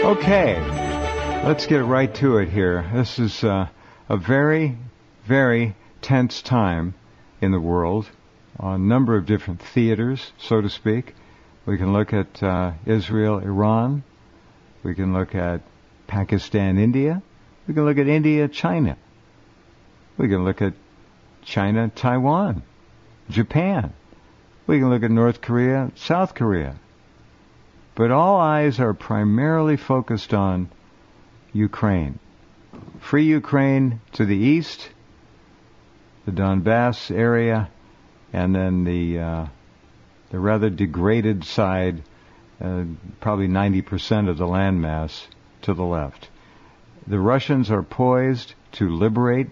Okay, let's get right to it here. This is a very, very tense time in the world on a number of different theaters, so to speak. We can look at Israel, Iran. We can look at Pakistan, India. We can look at India, China. We can look at China, Taiwan, Japan. We can look at North Korea, South Korea. But all eyes are primarily focused on Ukraine. Free Ukraine to the east, the Donbass area, and then the rather degraded side, probably 90% of the landmass to the left. The Russians are poised to liberate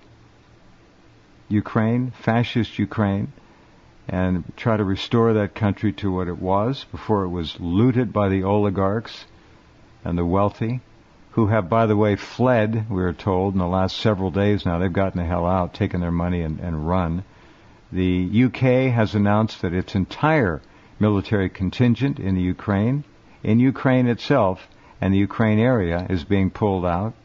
Ukraine, fascist Ukraine, and try to restore that country to what it was before it was looted by the oligarchs and the wealthy, who have, by the way, fled, we are told, in the last several days now. They've gotten the hell out, taken their money and run. The UK has announced that its entire military contingent in the Ukraine itself, and the Ukraine area is being pulled out.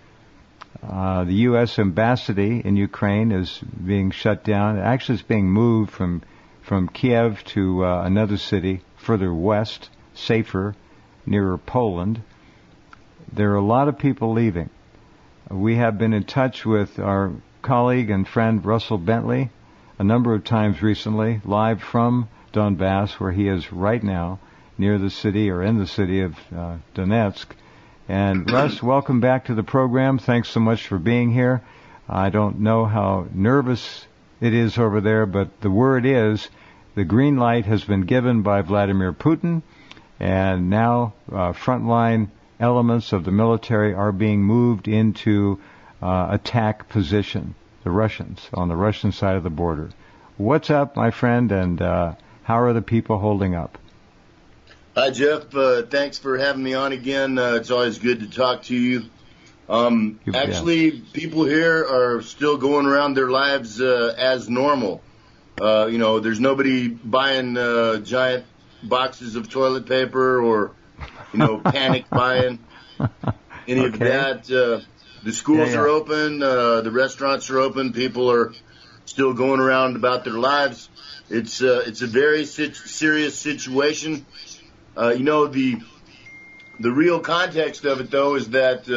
The U.S. embassy in Ukraine is being shut down. Actually, it's being moved from Kiev to another city further west, safer, nearer Poland. There are a lot of people leaving. We have been in touch with our colleague and friend Russell Bentley a number of times recently, live from Donbass, where he is right now, near the city or in the city of Donetsk. And Russ, welcome back to the program. Thanks so much for being here. I don't know how nervous it is over there, but the word is the green light has been given by Vladimir Putin, and now frontline elements of the military are being moved into attack position, the Russians, on the Russian side of the border. What's up, my friend, and how are the people holding up? Hi, Jeff. Thanks for having me on again. It's always good to talk to you. Actually, people here are still going around their lives as normal. There's nobody buying giant boxes of toilet paper or, panic buying any of that. The schools are open. The restaurants are open. People are still going around about their lives. It's a very serious situation. The real context of it, though, is that,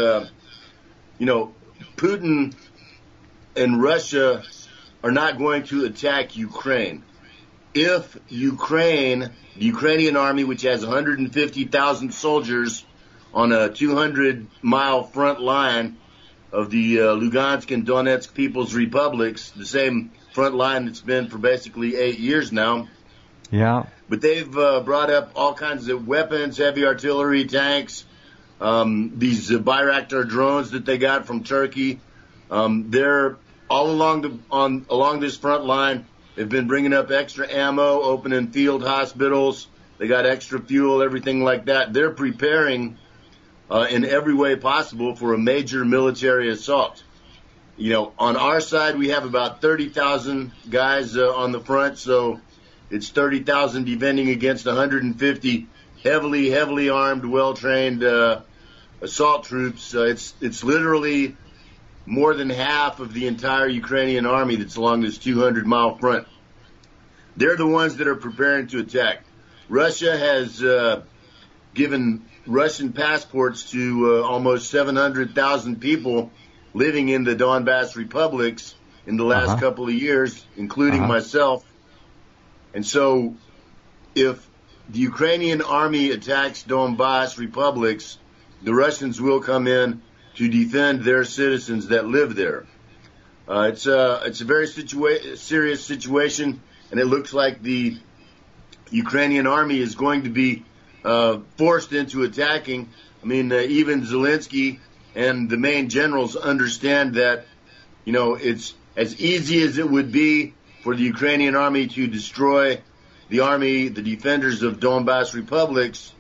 Putin and Russia are not going to attack Ukraine. If the Ukrainian army, which has 150,000 soldiers on a 200-mile front line of the Lugansk and Donetsk People's Republics, the same front line that's been for basically 8 years now. Yeah. But they've brought up all kinds of weapons, heavy artillery, tanks, these Bayraktar drones that they got from Turkey. They're all along this front line. They've been bringing up extra ammo, opening field hospitals. They got extra fuel, everything like that. They're preparing in every way possible for a major military assault. On our side, we have about 30,000 guys on the front, so it's 30,000 defending against 150 heavily armed, well-trained assault troops. It's literally more than half of the entire Ukrainian army that's along this 200-mile front. They're the ones that are preparing to attack. Russia has given Russian passports to almost 700,000 people living in the Donbass republics in the last couple of years, including myself. And so if the Ukrainian army attacks Donbass republics, the Russians will come in to defend their citizens that live there. It's a very serious situation, and it looks like the Ukrainian army is going to be forced into attacking. I mean, even Zelensky and the main generals understand that, it's as easy as it would be for the Ukrainian army to destroy the defenders of Donbass republics.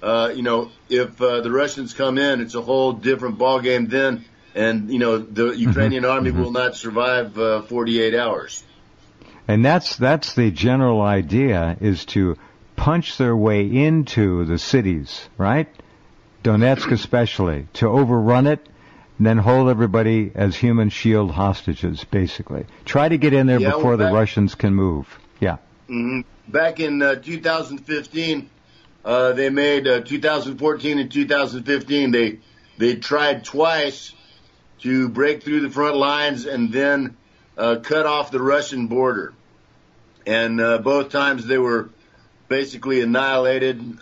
If the Russians come in, it's a whole different ballgame then, and, the Ukrainian army will not survive 48 hours. And that's the general idea, is to punch their way into the cities, right? Donetsk especially, to overrun it, and then hold everybody as human shield hostages, basically. Try to get in there before the Russians can move. Yeah. Mm-hmm. Back in 2015, they made 2014 and 2015. They tried twice to break through the front lines and then cut off the Russian border. And both times they were basically annihilated.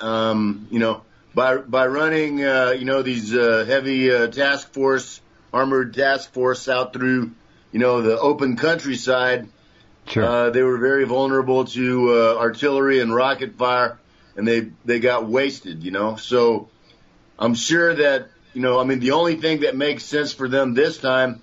By running these heavy armored task force out through the open countryside. Sure. They were very vulnerable to artillery and rocket fire, and they got wasted. So I'm sure that the only thing that makes sense for them this time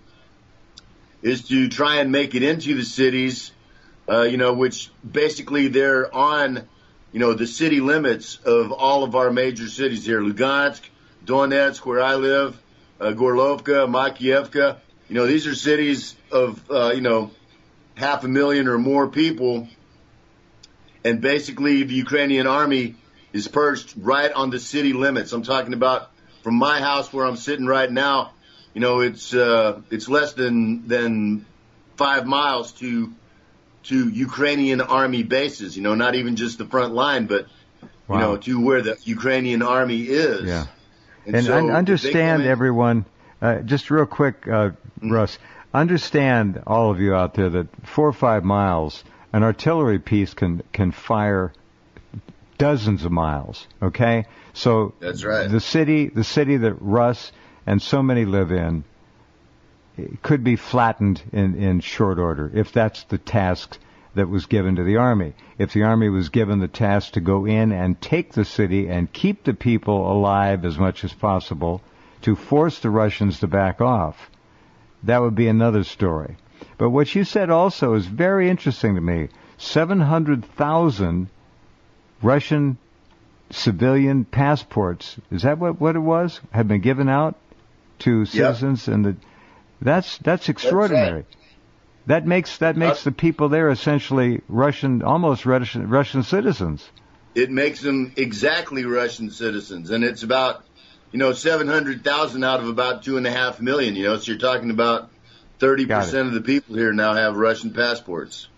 is to try and make it into the cities, which basically they're on the city limits of all of our major cities here: Lugansk, Donetsk, where I live, Gorlovka, Makiivka. These are cities of 500,000 or more people, and basically the Ukrainian army is perched right on the city limits. I'm talking about from my house where I'm sitting right now. It's less than 5 miles to Ukrainian army bases, not even just the front line, but, to where the Ukrainian army is. Yeah. And so understand, everyone, just real quick, Russ, understand, all of you out there, that 4 or 5 miles, an artillery piece can fire dozens of miles, okay? So that's right. The city that Russ and so many live in could be flattened in short order if that's the task that was given to the army. If the army was given the task to go in and take the city and keep the people alive as much as possible, to force the Russians to back off, that would be another story. But what you said also is very interesting to me. 700,000 Russian civilian passports, is that what it was, have been given out to citizens? Yep. And that's extraordinary. That's right. That makes the people there essentially almost Russian citizens. It makes them exactly Russian citizens, and it's about 700,000 out of about 2.5 million. So you're talking about 30% of the people here now have Russian passports.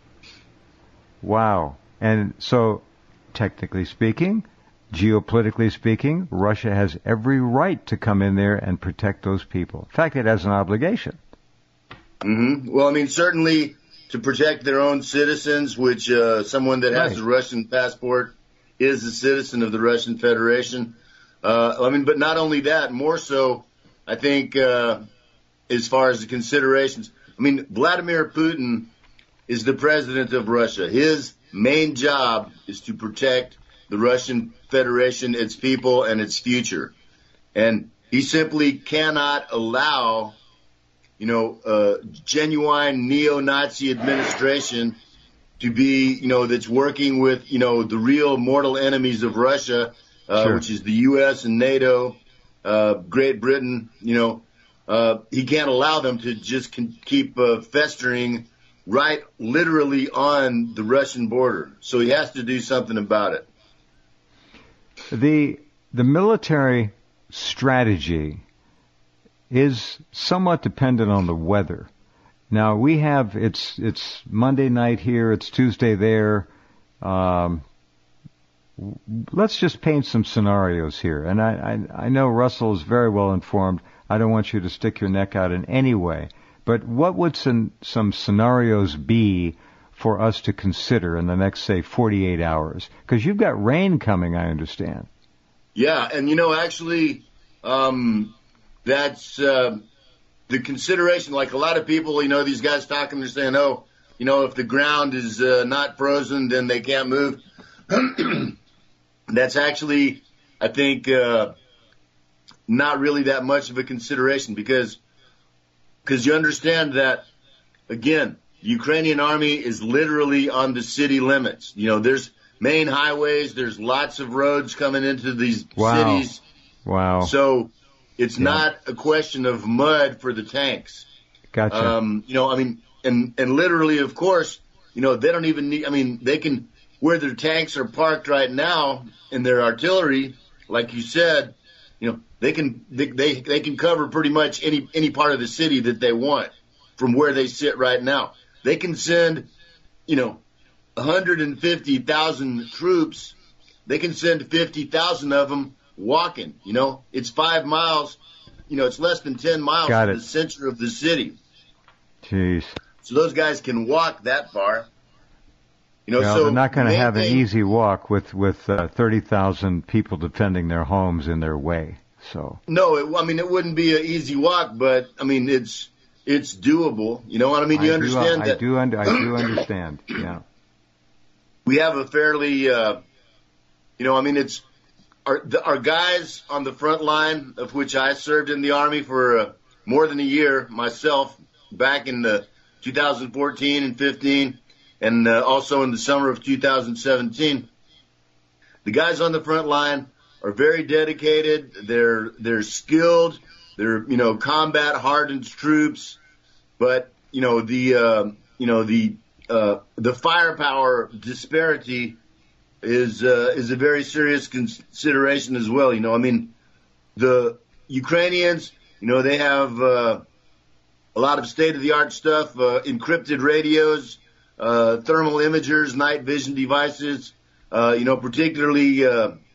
Wow! And so, technically speaking, geopolitically speaking, Russia has every right to come in there and protect those people. In fact, it has an obligation. Mm-hmm. Well, certainly to protect their own citizens, which someone that has a Russian passport is a citizen of the Russian Federation. But not only that, more so, I think, as far as the considerations. Vladimir Putin is the president of Russia. His main job is to protect the Russian Federation, its people, and its future. And he simply cannot allow genuine neo-Nazi administration to be, that's working with, the real mortal enemies of Russia, which is the U.S. and NATO, Great Britain. He can't allow them to just keep festering right literally on the Russian border. So he has to do something about it. The military strategy is somewhat dependent on the weather. Now we have it's Monday night here, it's Tuesday there. Let's just paint some scenarios here. And I know Russell is very well informed. I don't want you to stick your neck out in any way. But what would some scenarios be for us to consider in the next, say, 48 hours? Because you've got rain coming, I understand. Yeah, and actually, that's the consideration. Like a lot of people, these guys talking, they're saying, if the ground is not frozen, then they can't move. That's actually, I think, not really that much of a consideration because you understand that, again, the Ukrainian army is literally on the city limits. There's main highways, there's lots of roads coming into these cities. Wow. So it's not a question of mud for the tanks. Gotcha. And literally, of course, they don't even need, they can, where their tanks are parked right now and their artillery, like you said, they can cover pretty much any part of the city that they want from where they sit right now. They can send, 150,000 troops. They can send 50,000 of them walking. It's 5 miles. It's less than 10 miles Got to it. the center of the city. Jeez. So those guys can walk that far. Well, so they're not going to main have an thing- easy walk with 30,000 people defending their homes in their way. So No, it wouldn't be an easy walk, but it's doable. You know what I mean? You understand I that do understand. Yeah. we have a fairly, it's our guys on the front line, of which I served in the Army for more than a year myself, back in 2014 and 15, and also in the summer of 2017. The guys on the front line are very dedicated. They're skilled. They're combat hardened troops, but the firepower disparity is a very serious consideration as well. The Ukrainians, they have a lot of state-of-the-art stuff, encrypted radios, thermal imagers, night vision devices, particularly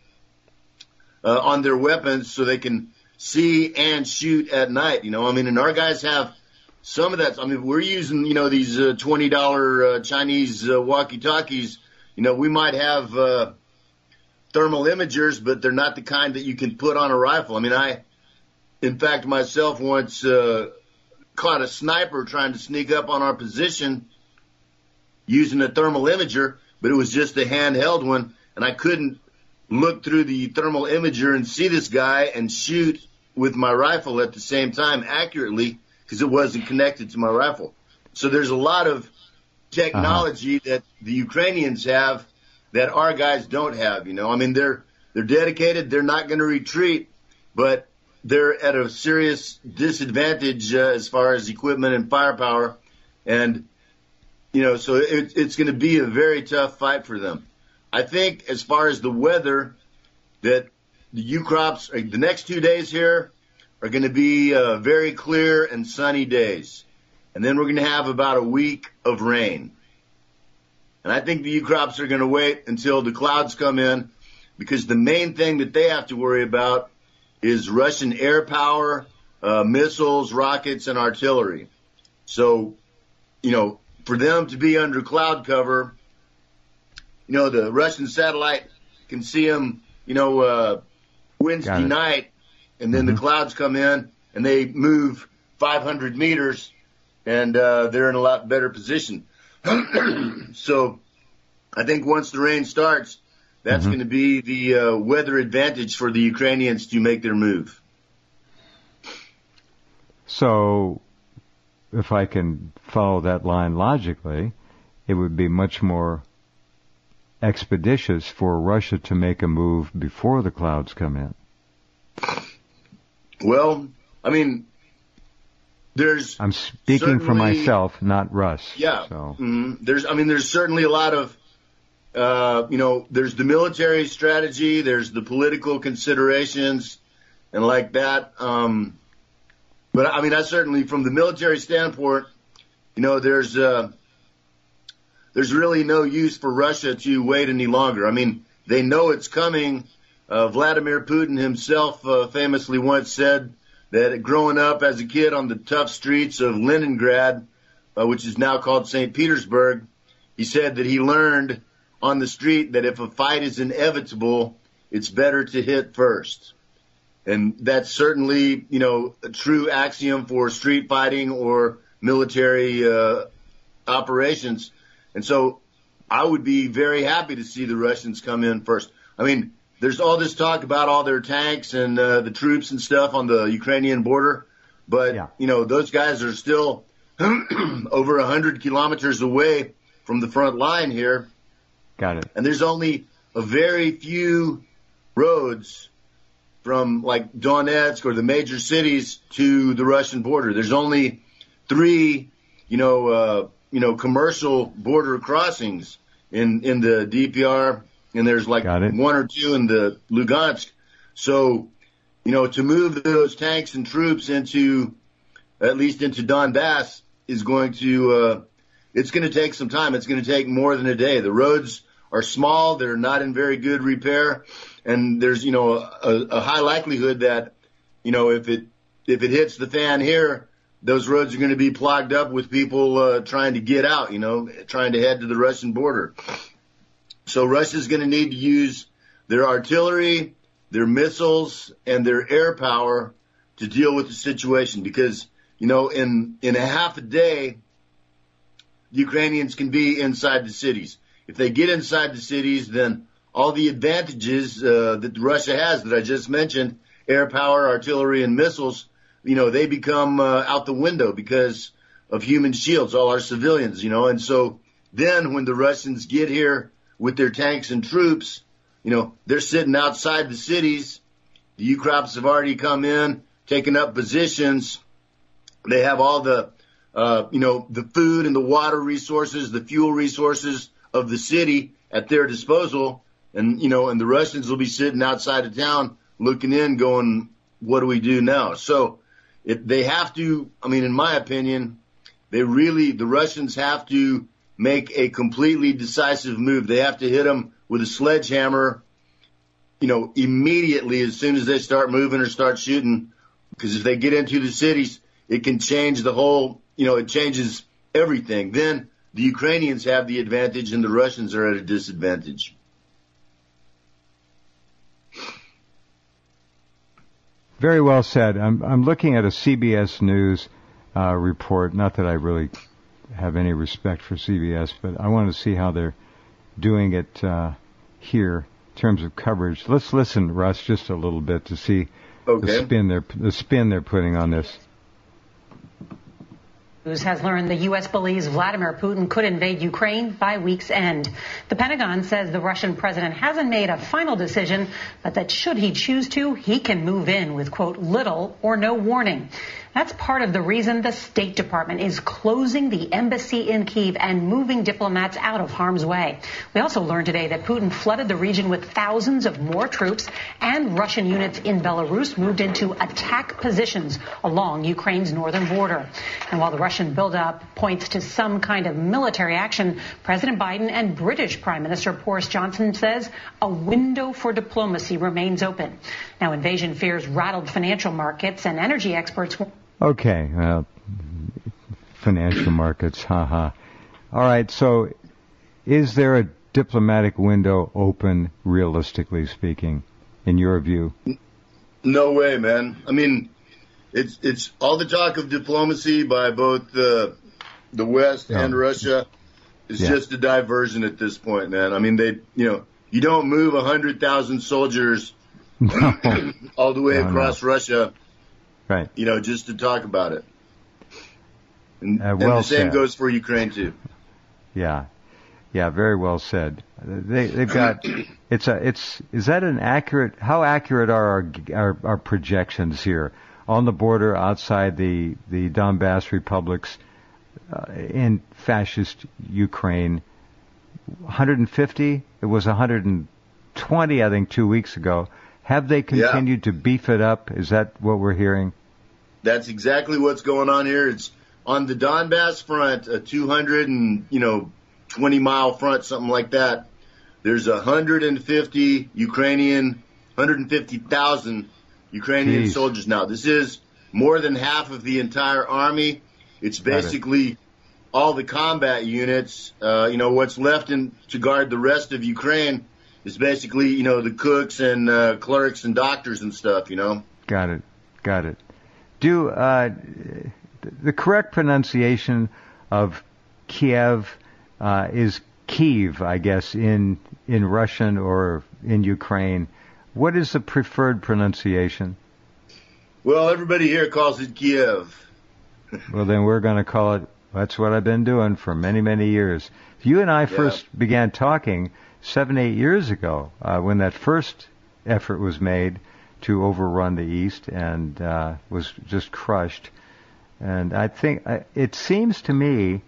on their weapons, so they can see and shoot at night. And our guys have some of that. We're using these $20 Chinese walkie-talkies. We might have thermal imagers, but they're not the kind that you can put on a rifle. I, in fact, myself once caught a sniper trying to sneak up on our position using a thermal imager, but it was just a handheld one, and I couldn't look through the thermal imager and see this guy and shoot with my rifle at the same time accurately because it wasn't connected to my rifle. So there's a lot of technology that the Ukrainians have that our guys don't have. They're dedicated. They're not going to retreat, but they're at a serious disadvantage as far as equipment and firepower. And, so it's going to be a very tough fight for them. I think as far as the weather, that the U-crops, the next 2 days here are going to be very clear and sunny days. And then we're going to have about a week of rain. And I think the U-crops are going to wait until the clouds come in, because the main thing that they have to worry about is Russian air power, missiles, rockets, and artillery. So, for them to be under cloud cover, the Russian satellite can see them, Wednesday night, and then the clouds come in and they move 500 meters, and they're in a lot better position. So I think once the rain starts, that's going to be the weather advantage for the Ukrainians to make their move. So if I can follow that line logically, it would be much more expeditious for Russia to make a move before the clouds come in. Well, I'm speaking for myself, not Russ. Yeah. So. There's certainly a lot of, there's the military strategy, there's the political considerations, and like that. But I certainly, from the military standpoint, there's really no use for Russia to wait any longer. They know it's coming. Vladimir Putin himself famously once said that growing up as a kid on the tough streets of Leningrad, which is now called St. Petersburg, he said that he learned on the street that if a fight is inevitable, it's better to hit first. And that's certainly, a true axiom for street fighting or military operations. And so I would be very happy to see the Russians come in first. There's all this talk about all their tanks and the troops and stuff on the Ukrainian border. But, those guys are still over 100 kilometers away from the front line here. Got it. And there's only a very few roads from like Donetsk or the major cities to the Russian border. There's only 3, commercial border crossings in the DPR, and there's like 1 or 2 in the Lugansk. So, to move those tanks and troops at least into Donbass is going to, it's going to take some time. It's going to take more than a day. The roads are small. They're not in very good repair. And there's, a high likelihood that, if it hits the fan here, those roads are going to be clogged up with people, trying to get out, trying to head to the Russian border. So Russia's going to need to use their artillery, their missiles, and their air power to deal with the situation because, in a half a day, the Ukrainians can be inside the cities. If they get inside the cities, then all the advantages that Russia has that I just mentioned, air power, artillery, and missiles, they become out the window because of human shields, all our civilians, And so then when the Russians get here with their tanks and troops, they're sitting outside the cities. The Ukrops have already come in, taken up positions. They have all the food and the water resources, the fuel resources of the city at their disposal. And the Russians will be sitting outside of town looking in going, what do we do now? So they have to, in my opinion, the Russians have to make a completely decisive move. They have to hit them with a sledgehammer, immediately as soon as they start moving or start shooting. Because if they get into the cities, it can change the whole, it changes everything. Then the Ukrainians have the advantage and the Russians are at a disadvantage. Very well said. I'm looking at a CBS News report. Not that I really have any respect for CBS, but I want to see how they're doing it here in terms of coverage. Let's listen, Russ, just a little bit to see the spin they're putting on this. News has learned the U.S. believes Vladimir Putin could invade Ukraine by week's end. The Pentagon says the Russian president hasn't made a final decision, but that should he choose to, he can move in with, quote, little or no warning. That's part of the reason the State Department is closing the embassy in Kyiv and moving diplomats out of harm's way. We also learned today that Putin flooded the region with thousands of more troops, and Russian units in Belarus moved into attack positions along Ukraine's northern border. And while the Russian buildup points to some kind of military action, President Biden and British Prime Minister Boris Johnson says a window for diplomacy remains open. Now, invasion fears rattled financial markets, and energy experts. Okay, well, financial markets, haha. All right, so is there a diplomatic window open, realistically speaking, in your view? No way, man. It's all the talk of diplomacy by both the West and Russia is just a diversion at this point, man. You don't move 100,000 soldiers all the way across Russia. Right. Just to talk about it. And well the same said. goes for Ukraine too. Yeah. Yeah, very well said. They've got is that an accurate, how accurate are our projections here on the border outside the Donbass republics in fascist Ukraine? 150? It was 120, I think, 2 weeks ago. Have they continued to beef it up? Is that what we're hearing? That's exactly what's going on here. It's on the Donbass front, a 220-mile front, something like that. There's 150,000 Ukrainian soldiers now. This is more than half of the entire army. It's basically all the combat units. What's left to guard the rest of Ukraine is basically, the cooks and clerks and doctors and stuff, Got it. Do the correct pronunciation of Kiev is Kyiv, I guess, in Russian or in Ukraine. What is the preferred pronunciation? Well, everybody here calls it Kiev. Well, then we're going to call it, that's what I've been doing for many, many years. You and I first began talking 7-8 years ago, when that first effort was made to overrun the East and was just crushed. And I think it seems to me,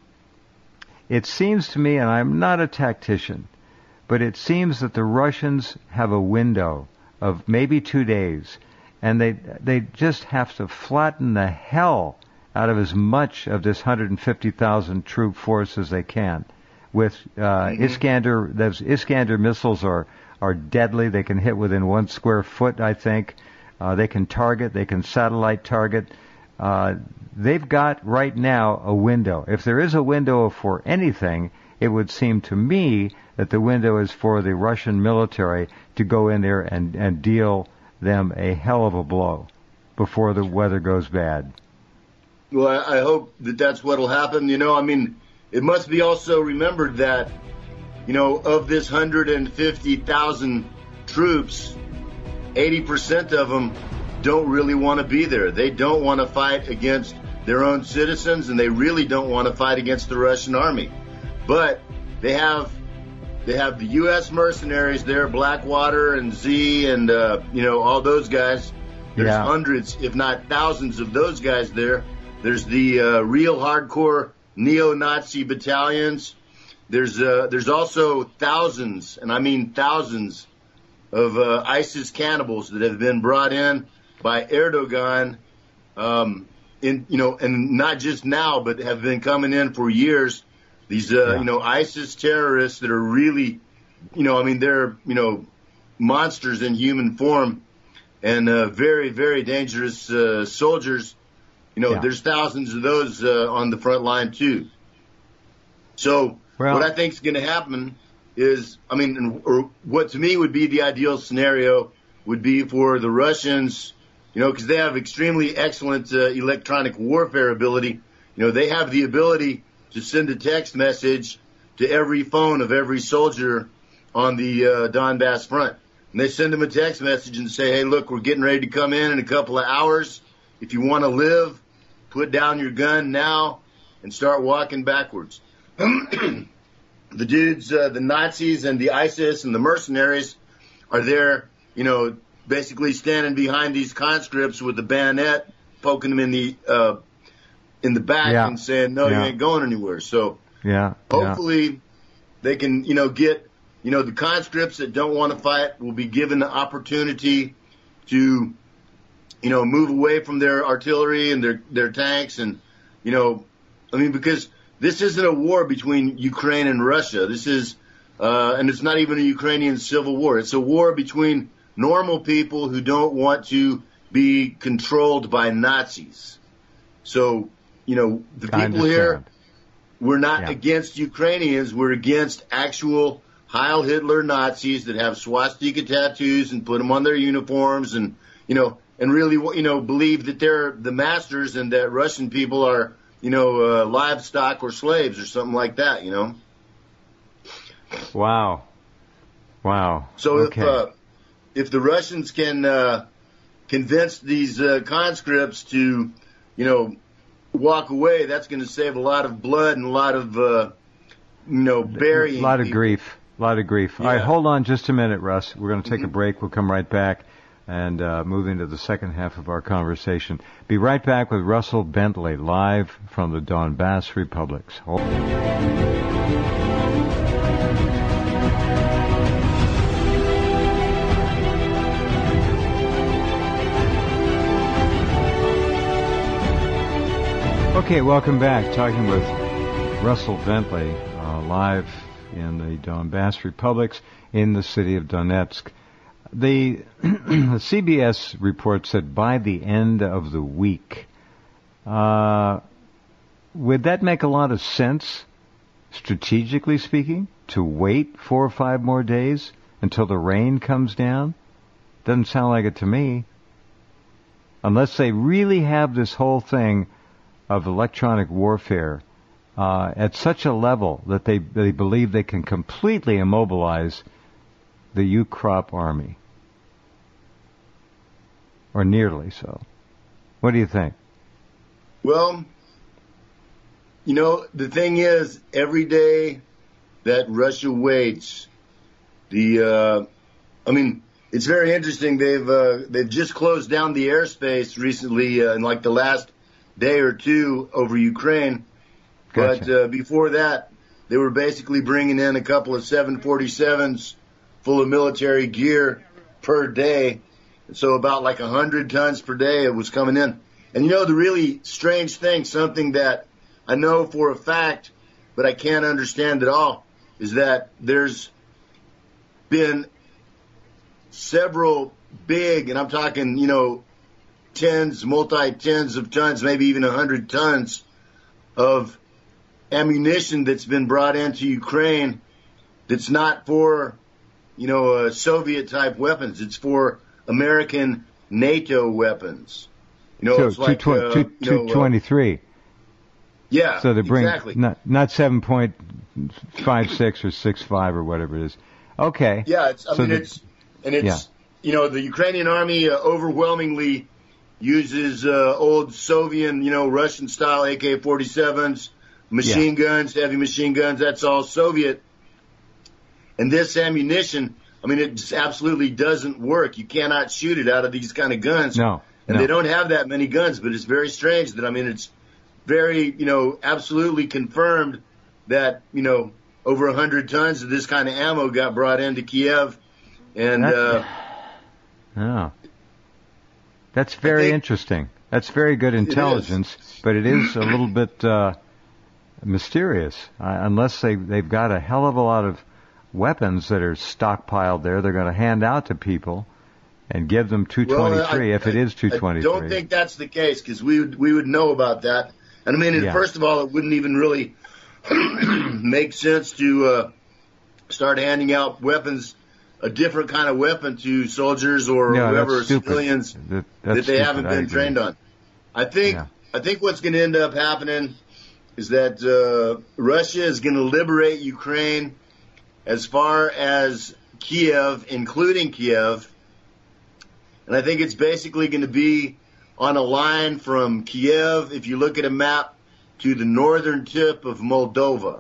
and I'm not a tactician, but it seems that the Russians have a window of maybe 2 days and they just have to flatten the hell out of as much of this 150,000 troop force as they can. With Iskander, those Iskander missiles are deadly. They can hit within 1 square foot, I think. They can target. They can satellite target. They've got right now a window. If there is a window for anything, it would seem to me that the window is for the Russian military to go in there and deal them a hell of a blow before the weather goes bad. Well, I hope that that's what will happen. I mean, it must be also remembered that, of this 150,000 troops, 80% of them don't really want to be there. They don't want to fight against their own citizens, and they really don't want to fight against the Russian army. But they have the U.S. mercenaries there, Blackwater and Z and, all those guys. There's hundreds, if not thousands of those guys there. There's the real hardcore neo-Nazi battalions. There's also thousands, and I mean thousands, of ISIS cannibals that have been brought in by Erdogan, and not just now, but have been coming in for years. These, ISIS terrorists that are really, they're, monsters in human form, and very, very dangerous soldiers. There's thousands of those on the front line too. So what I think is going to happen is, or what to me would be the ideal scenario would be for the Russians, because they have extremely excellent electronic warfare ability. They have the ability to send a text message to every phone of every soldier on the Donbass front. And they send them a text message and say, hey, look, we're getting ready to come in a couple of hours. If you want to live, put down your gun now and start walking backwards. The dudes, the Nazis and the ISIS and the mercenaries are there, basically standing behind these conscripts with the bayonet, poking them in the back and saying, no, you ain't going anywhere. So hopefully they can, get, the conscripts that don't want to fight will be given the opportunity to, move away from their artillery and their tanks. And, because this isn't a war between Ukraine and Russia. This is, and it's not even a Ukrainian civil war. It's a war between normal people who don't want to be controlled by Nazis. So, the people here, we're not against Ukrainians. We're against actual Heil Hitler Nazis that have swastika tattoos and put them on their uniforms and, and really, believe that they're the masters and that Russian people are, livestock or slaves or something like that, Wow. So if the Russians can convince these conscripts to, walk away, that's going to save a lot of blood and a lot of, burying. A lot of people. grief. All right, hold on just a minute, Russ. We're going to take a break. We'll come right back and move into the second half of our conversation. Be right back with Russell Bentley, live from the Donbass Republics. Okay, welcome back. Talking with Russell Bentley, live in the Donbass Republics in the city of Donetsk. The CBS report said by the end of the week. Would that make a lot of sense, strategically speaking, to wait 4 or 5 more days until the rain comes down? Doesn't sound like it to me. Unless they really have this whole thing of electronic warfare at such a level that they believe they can completely immobilize the Ukrop army. Or nearly so. What do you think? Well, the thing is, every day that Russia waits, it's very interesting. They've just closed down the airspace recently in like the last day or two over Ukraine. Gotcha. But before that, they were basically bringing in a couple of 747s full of military gear per day. So about like 100 tons per day it was coming in. And the really strange thing, something that I know for a fact, but I can't understand at all, is that there's been several big, and I'm talking, multi-tens of tons, maybe even 100 tons of ammunition that's been brought into Ukraine that's not for, Soviet-type weapons. It's for American NATO weapons. So it's like 223. Yeah, so they bring exactly. not 7.56 or 6.5 or whatever it is. Okay. Yeah, the Ukrainian army overwhelmingly uses old Soviet, Russian-style AK-47s, machine guns, heavy machine guns. That's all Soviet. And this ammunition, it just absolutely doesn't work. You cannot shoot it out of these kind of guns. No. And they don't have that many guns, but it's very strange that, it's very, absolutely confirmed that, over 100 tons of this kind of ammo got brought into Kiev. And, that's very interesting. That's very good intelligence, but it is a little bit, mysterious. Unless they've got a hell of a lot of weapons that are stockpiled there, they're going to hand out to people and give them 223 if it is 223. I don't think that's the case, because we would know about that. And first of all, it wouldn't even really make sense to start handing out weapons, a different kind of weapon to soldiers or whoever, civilians that they haven't been trained on. I think what's going to end up happening is that Russia is going to liberate Ukraine as far as Kiev, including Kiev. And I think it's basically going to be on a line from Kiev, if you look at a map, to the northern tip of Moldova.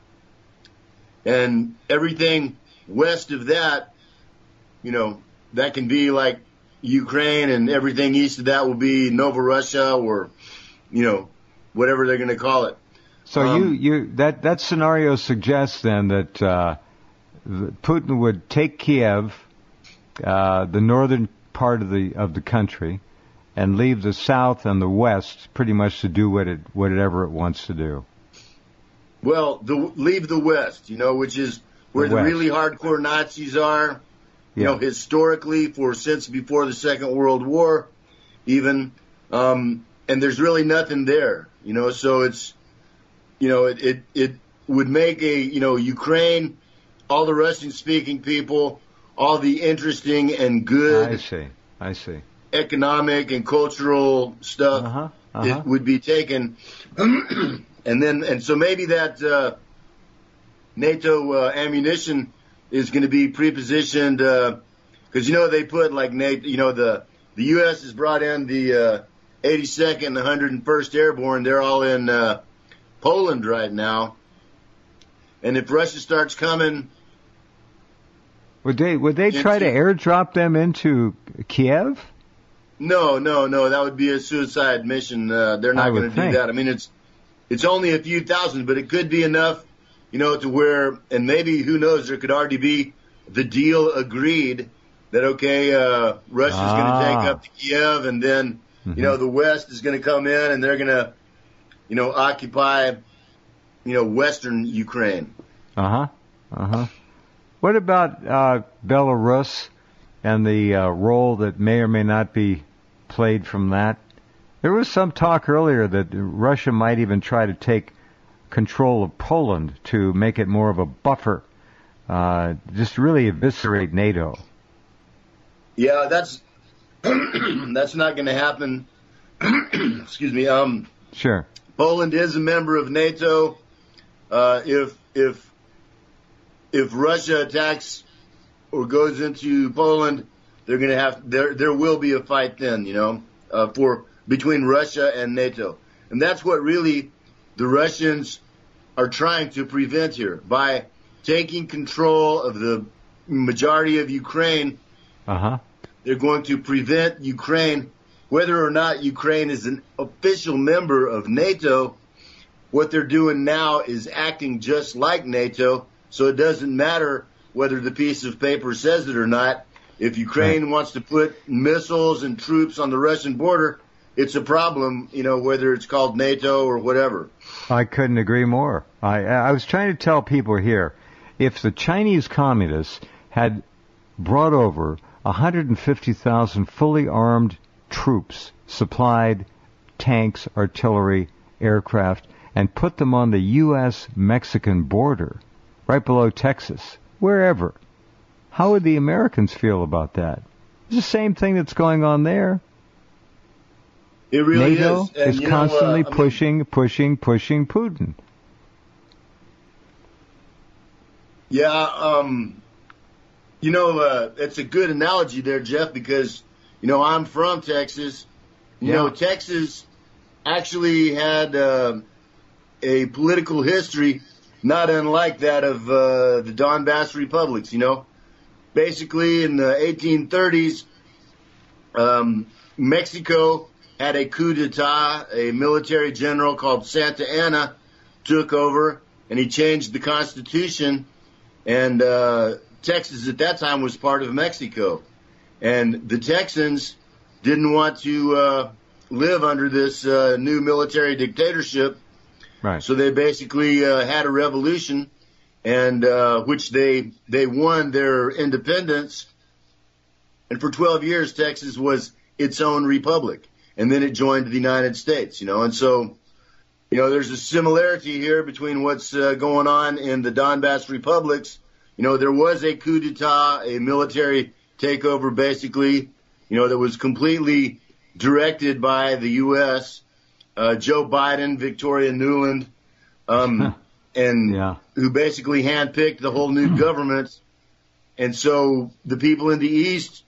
And everything west of that, that can be like Ukraine, and everything east of that will be Novorossiya or, whatever they're going to call it. So that scenario suggests then that Putin would take Kiev, the northern part of the country, and leave the south and the west pretty much to do whatever it wants to do. Well, leave the west, which is where the really hardcore Nazis are, historically since before the Second World War, even, and there's really nothing there, so it's, it would make Ukraine, all the Russian-speaking people, all the interesting and good. I see. Economic and cultural stuff it would be taken, and so maybe that NATO ammunition is going to be prepositioned because they put like NATO, the U.S. has brought in the 82nd and the 101st Airborne. They're all in Poland right now, and if Russia starts coming, would they try to airdrop them into Kiev? No, that would be a suicide mission. They're not going to do that. It's only a few thousand, but it could be enough, to where, and maybe, who knows, there could already be the deal agreed that, Russia's going to take up to Kiev, and then, the West is going to come in and they're going to, occupy, Western Ukraine. What about Belarus and the role that may or may not be played from that? There was some talk earlier that Russia might even try to take control of Poland to make it more of a buffer, just really eviscerate NATO. Yeah, that's not going to happen. Excuse me. Sure. Poland is a member of NATO. If Russia attacks or goes into Poland, they're going to have there will be a fight then, between Russia and NATO, and that's what really the Russians are trying to prevent here by taking control of the majority of Ukraine. They're going to prevent Ukraine, whether or not Ukraine is an official member of NATO. What they're doing now is acting just like NATO, so it doesn't matter whether the piece of paper says it or not. If Ukraine wants to put missiles and troops on the Russian border, it's a problem, whether it's called NATO or whatever. I couldn't agree more. I was trying to tell people here, if the Chinese communists had brought over 150,000 fully armed troops, supplied tanks, artillery, aircraft, and put them on the U.S.-Mexican border, right below Texas, wherever, how would the Americans feel about that? It's the same thing that's going on there. It really NATO is constantly pushing Putin. Yeah, it's a good analogy there, Jeff, because, I'm from Texas. Texas actually had a political history not unlike that of the Donbass republics, Basically, in the 1830s, Mexico had a coup d'etat. A military general called Santa Anna took over, and he changed the Constitution. And Texas at that time was part of Mexico. And the Texans didn't want to live under this new military dictatorship. Right. So they basically had a revolution, and which they won their independence. And for 12 years, Texas was its own republic. And then it joined the United States, And so, there's a similarity here between what's going on in the Donbass republics. There was a coup d'etat, a military takeover, basically, that was completely directed by the U.S., Joe Biden, Victoria Nuland, who basically handpicked the whole new government. And so the people in the East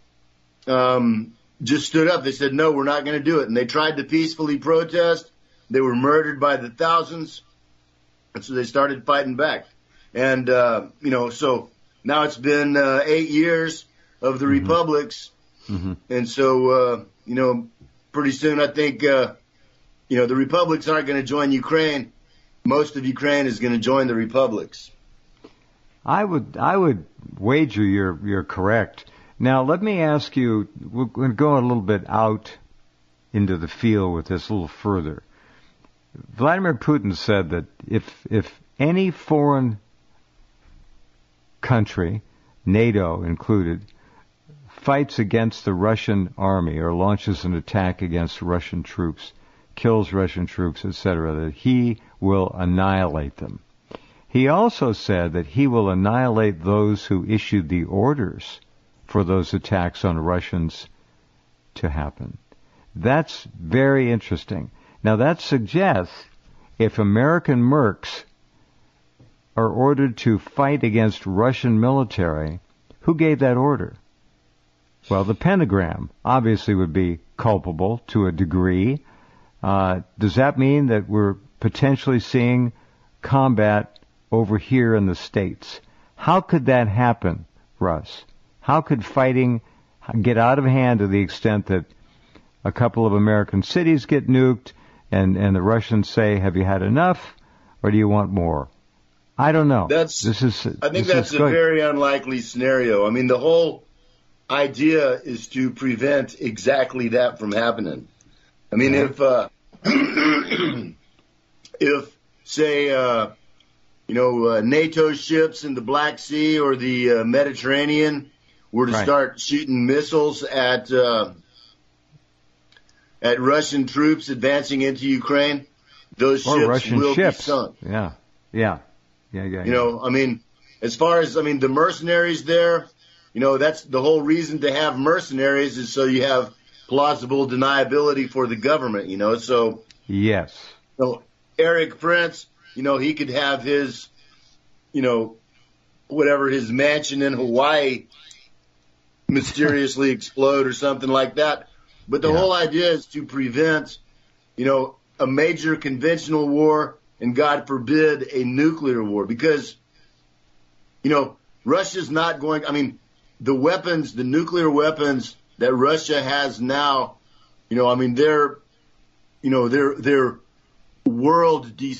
just stood up. They said, no, we're not going to do it. And they tried to peacefully protest. They were murdered by the thousands. And so they started fighting back. And, so now it's been 8 years of the republics. Mm-hmm. And so, pretty soon I think, the republics aren't going to join Ukraine. Most of Ukraine is going to join the republics. I would wager you're correct. Now, let me ask you, we're going to go a little bit out into the field with this a little further. Vladimir Putin said that if any foreign country, NATO included, fights against the Russian army or launches an attack against Russian troops, kills Russian troops, etc., that he will annihilate them. He also said that he will annihilate those who issued the orders for those attacks on Russians to happen. That's very interesting. Now that suggests if American mercs are ordered to fight against Russian military, who gave that order? Well, the Pentagram obviously would be culpable to a degree. Does that mean that we're potentially seeing combat over here in the States? How could that happen, Russ? How could fighting get out of hand to the extent that a couple of American cities get nuked and the Russians say, have you had enough or do you want more? I don't know. I think that's a very unlikely scenario. I mean, the whole idea is to prevent exactly that from happening. I mean, if say, NATO ships in the Black Sea or the Mediterranean were to start shooting missiles at Russian troops advancing into Ukraine, those ships will be sunk. Yeah. I mean, as far as, the mercenaries there, that's the whole reason to have mercenaries is so you have plausible deniability for the government, so. Yes. So Eric Prince, he could have his, his mansion in Hawaii mysteriously explode or something like that. But the whole idea is to prevent, a major conventional war and, God forbid, a nuclear war. Because, Russia's not going, the weapons, the nuclear weapons that Russia has now, they're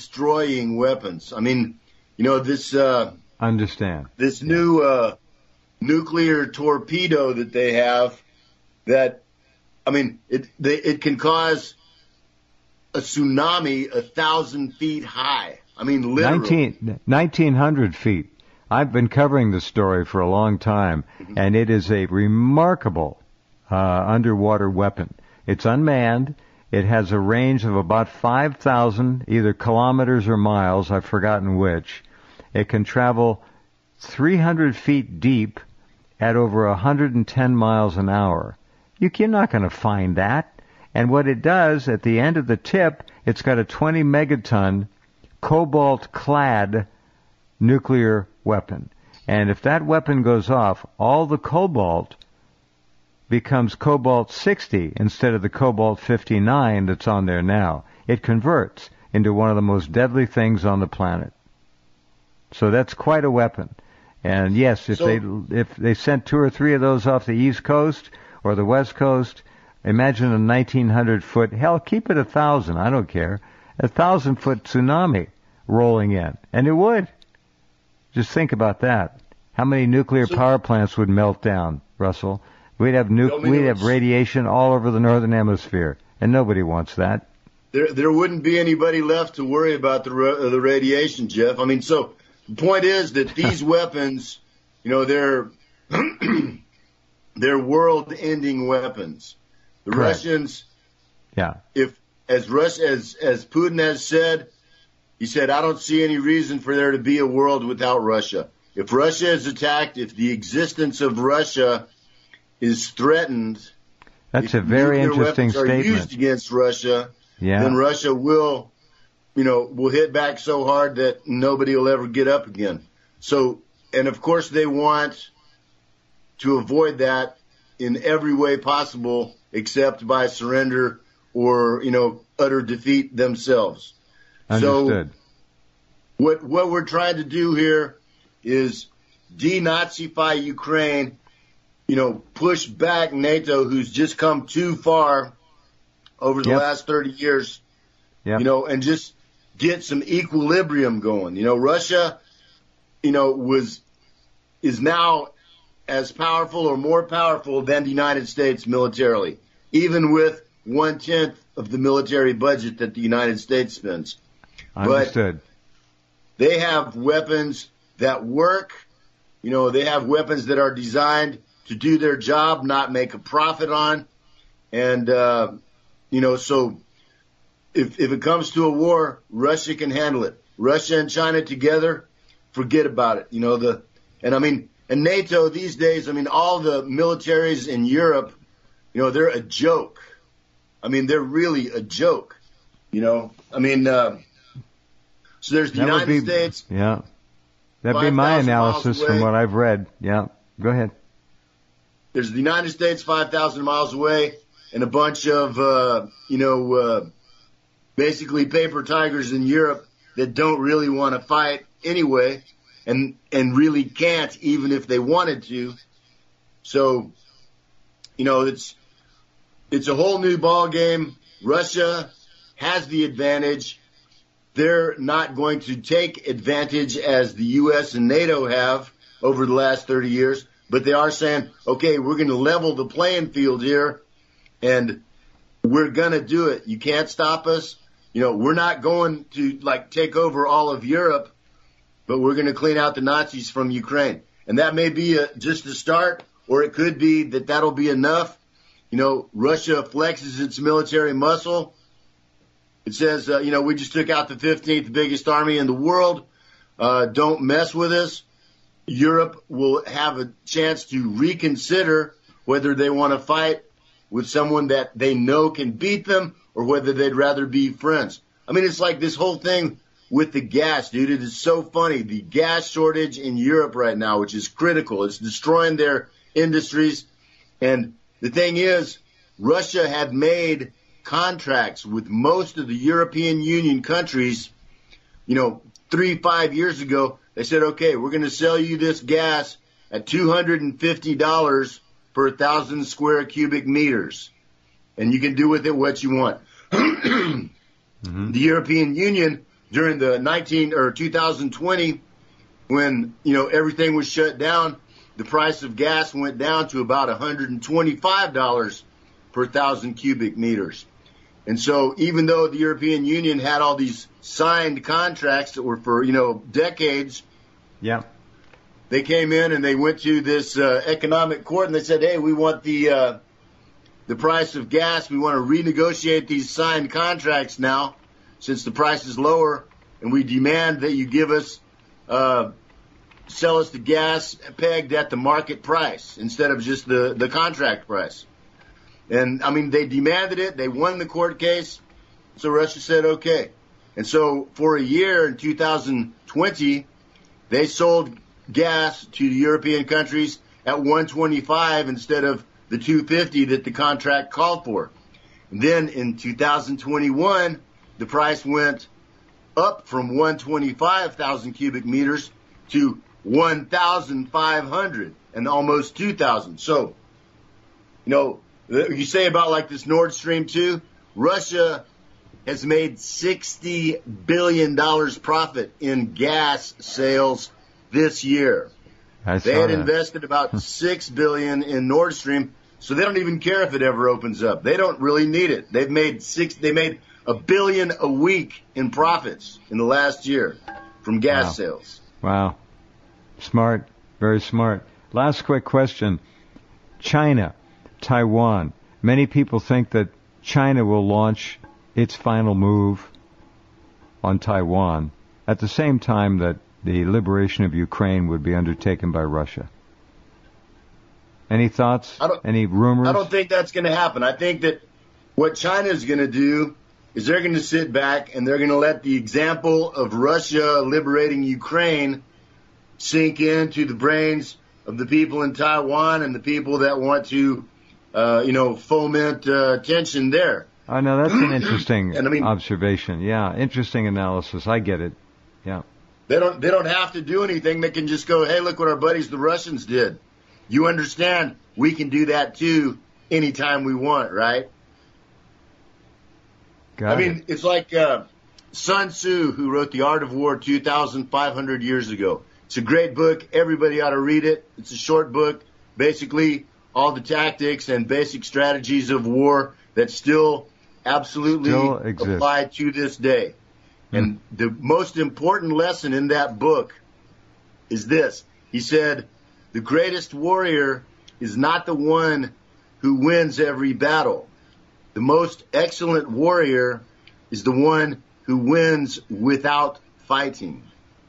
world-destroying weapons. This understand this new nuclear torpedo that they have that, I mean, it can cause a tsunami 1,000 feet high. I mean, literally. 1,900 feet. I've been covering the story for a long time, and it is a remarkable underwater weapon. It's unmanned. It has a range of about 5,000 either kilometers or miles. I've forgotten which. It can travel 300 feet deep at over 110 miles an hour. You're not going to find that. And what it does, at the end of the tip, it's got a 20 megaton cobalt-clad nuclear weapon. And if that weapon goes off, all the cobalt becomes cobalt-60 instead of the cobalt-59 that's on there now. It converts into one of the most deadly things on the planet. So that's quite a weapon. And yes, if they sent 2 or 3 of those off the East Coast or the West Coast, imagine a 1,900-foot, hell, keep it 1,000, I don't care, 1,000-foot tsunami rolling in. And it would. Just think about that. How many nuclear power plants would melt down, Russell? We'd have radiation all over the northern hemisphere, and nobody wants that. There wouldn't be anybody left to worry about the radiation, Jeff. I mean, so the point is that these weapons, they're they're world-ending weapons. The Correct. Russians, yeah. As Putin has said, he said, I don't see any reason for there to be a world without Russia. If Russia is attacked, if the existence of Russia is threatened, that's a very interesting statement. Are used against Russia, then Russia will hit back so hard that nobody will ever get up again. So, and of course they want to avoid that in every way possible, except by surrender or, utter defeat themselves. Understood. So what we're trying to do here is denazify Ukraine, push back NATO, who's just come too far over the last 30 years, and just get some equilibrium going. Russia, is now as powerful or more powerful than the United States militarily, even with 1/10 of the military budget that the United States spends. Understood. But they have weapons that work. They have weapons that are designed to do their job, not make a profit on. And, so if it comes to a war, Russia can handle it. Russia and China together, forget about it. And NATO these days, all the militaries in Europe, they're a joke. They're really a joke, so there's the United States. Yeah. That'd be my analysis from what I've read. Yeah. Go ahead. There's the United States 5,000 miles away and a bunch of, basically paper tigers in Europe that don't really want to fight anyway and really can't even if they wanted to. So, it's a whole new ball game. Russia has the advantage. They're not going to take advantage as the U.S. and NATO have over the last 30 years, but they are saying, okay, we're going to level the playing field here, and we're going to do it. You can't stop us. We're not going to, take over all of Europe, but we're going to clean out the Nazis from Ukraine. And that may be just a start, or it could be that'll be enough. Russia flexes its military muscle. It says, we just took out the 15th biggest army in the world. Don't mess with us. Europe will have a chance to reconsider whether they want to fight with someone that they know can beat them or whether they'd rather be friends. It's like this whole thing with the gas, dude. It is so funny. The gas shortage in Europe right now, which is critical. It's destroying their industries. And the thing is, Russia had made contracts with most of the European Union countries, 3-5 years ago. They said, okay, we're going to sell you this gas at $250 per 1,000 square cubic meters. And you can do with it what you want. Mm-hmm. The European Union, during the 2020, when, everything was shut down, the price of gas went down to about $125 per 1,000 cubic meters. And so even though the European Union had all these signed contracts that were for, decades, yeah, they came in and they went to this economic court and they said, hey, we want the price of gas. We want to renegotiate these signed contracts now since the price is lower, and we demand that you give us, sell us the gas pegged at the market price instead of just the contract price. And, they demanded it. They won the court case. So Russia said, okay. And so for a year in 2020, they sold gas to the European countries at $125 instead of the $250 that the contract called for. And then in 2021, the price went up from 125,000 cubic meters to 1,500 and almost 2,000. So, you say about like this Nord Stream 2, Russia has made $60 billion profit in gas sales this year. They had invested about $6 billion in Nord Stream, so they don't even care if it ever opens up. They don't really need it. They made $1 billion a week in profits in the last year from gas sales. Wow. Smart. Very smart. Last quick question. China, Taiwan. Many people think that China will launch its final move on Taiwan at the same time that the liberation of Ukraine would be undertaken by Russia. Any thoughts? Any rumors? I don't think that's going to happen. I think that what China is going to do is they're going to sit back and they're going to let the example of Russia liberating Ukraine sink into the brains of the people in Taiwan and the people that want to, foment tension there. I know that's an interesting observation. Yeah, interesting analysis. I get it. Yeah. They don't have to do anything. They can just go, hey, look what our buddies the Russians did. You understand? We can do that too anytime we want, right? It's like Sun Tzu, who wrote The Art of War 2,500 years ago. It's a great book. Everybody ought to read it. It's a short book. Basically, all the tactics and basic strategies of war that still absolutely apply to this day. And the most important lesson in that book is this. He said, the greatest warrior is not the one who wins every battle. The most excellent warrior is the one who wins without fighting.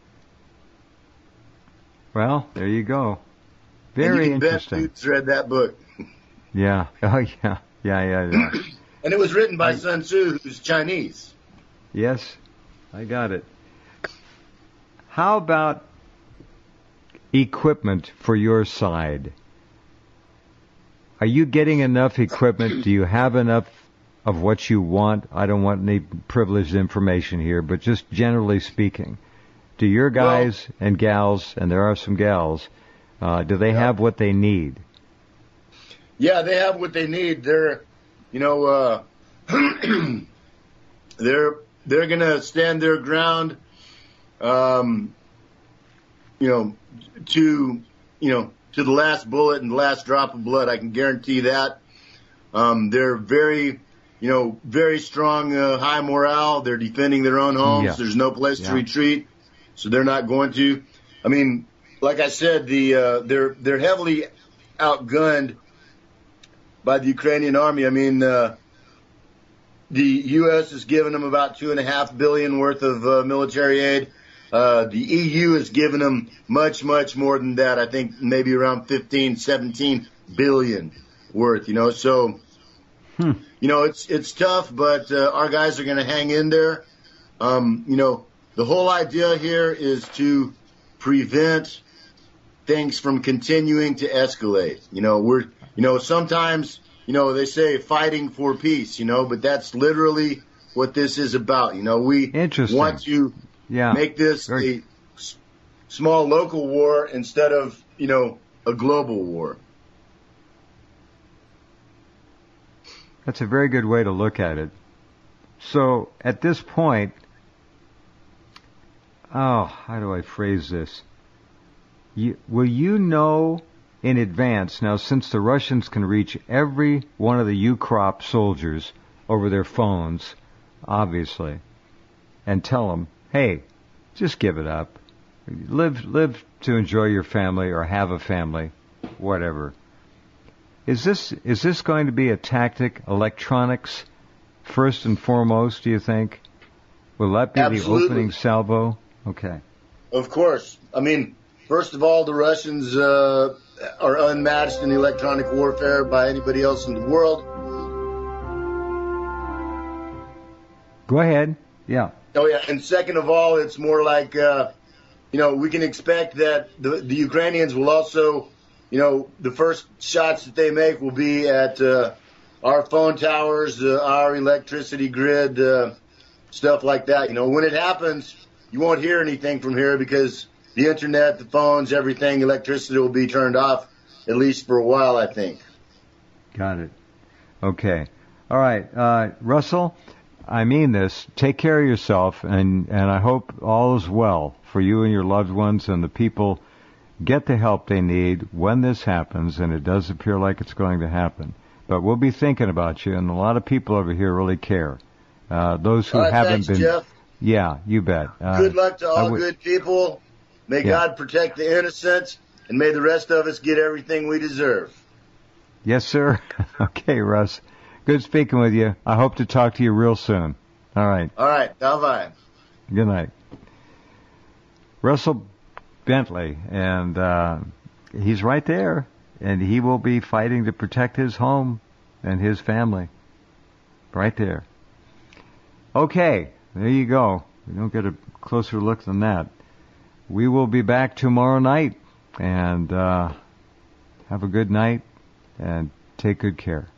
Well, there you go. Very interesting. Bet Dude's read that book. Yeah. Oh, yeah. Yeah. And it was written by Sun Tzu, who's Chinese. Yes, I got it. How about equipment for your side? Are you getting enough equipment? Do you have enough of what you want? I don't want any privileged information here, but just generally speaking, do your guys and gals, and there are some gals, do they have what they need? Yeah, they have what they need. They're, they're going to stand their ground, to the last bullet and the last drop of blood. I can guarantee that. They're very, very strong, high morale. They're defending their own homes. Yeah. There's no place to retreat, so they're not going to. Like I said, they're heavily outgunned by the Ukrainian army. The U.S. has given them about $2.5 billion worth of military aid. The EU has given them much, much more than that. I think maybe around 15, 17 billion worth, So, it's tough, but our guys are going to hang in there. The whole idea here is to prevent things from continuing to escalate. Sometimes, they say fighting for peace, but that's literally what this is about. We want to make this a small local war instead of, a global war. That's a very good way to look at it. So at this point, how do I phrase this? Will you know in advance. Now, since the Russians can reach every one of the UCROP soldiers over their phones, obviously, and tell them, hey, just give it up. Live to enjoy your family or have a family, whatever. Is this going to be a tactic, electronics, first and foremost, do you think? Will that be Absolutely. the opening salvo? Okay. Of course. I mean, first of all, the Russians are unmatched in electronic warfare by anybody else in the world. Go ahead. Yeah. Oh, yeah. And second of all, it's more like, we can expect that the Ukrainians will also, the first shots that they make will be at our phone towers, our electricity grid, stuff like that. When it happens, you won't hear anything from here because the internet, the phones, everything, electricity will be turned off, at least for a while, I think. Got it. Okay. All right. Russell, I mean this. Take care of yourself, and I hope all is well for you and your loved ones, and the people get the help they need when this happens, and it does appear like it's going to happen. But we'll be thinking about you, and a lot of people over here really care. Those who haven't thanks, been... Jeff. Yeah, you bet. Good luck to all good people. May God protect the innocent, and may the rest of us get everything we deserve. Yes, sir. Okay, Russ. Good speaking with you. I hope to talk to you real soon. All right. All right. Bye-bye. Good night. Russell Bentley, and he's right there, and he will be fighting to protect his home and his family. Right there. Okay, there you go. We don't get a closer look than that. We will be back tomorrow night, and have a good night, and take good care.